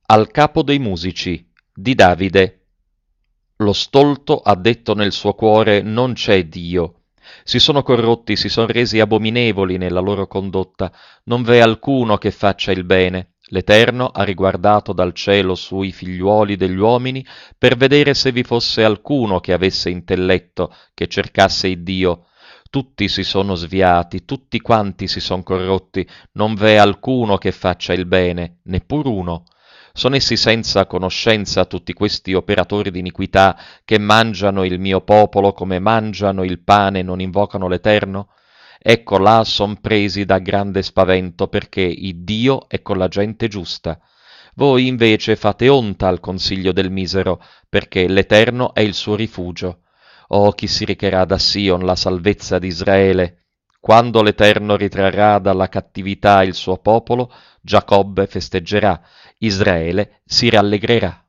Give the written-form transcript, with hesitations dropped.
Al capo dei musici di Davide. Lo stolto ha detto nel suo cuore: non c'è Dio. Si sono corrotti, si son resi abominevoli nella loro condotta, non v'è alcuno che faccia il bene. L'Eterno ha riguardato dal cielo sui figliuoli degli uomini per vedere se vi fosse alcuno che avesse intelletto, che cercasse il Dio. Tutti si sono sviati, tutti quanti si son corrotti, non v'è alcuno che faccia il bene, neppur uno. Sono essi senza conoscenza tutti questi operatori di iniquità che mangiano il mio popolo come mangiano il pane e non invocano l'Eterno? Ecco là son presi da grande spavento perché il Dio è con la gente giusta. Voi invece fate onta al consiglio del misero, perché l'Eterno è il suo rifugio. Oh, chi si recherà da Sion la salvezza di Israele? Quando l'Eterno ritrarrà dalla cattività il suo popolo, Giacobbe festeggerà, Israele si rallegrerà.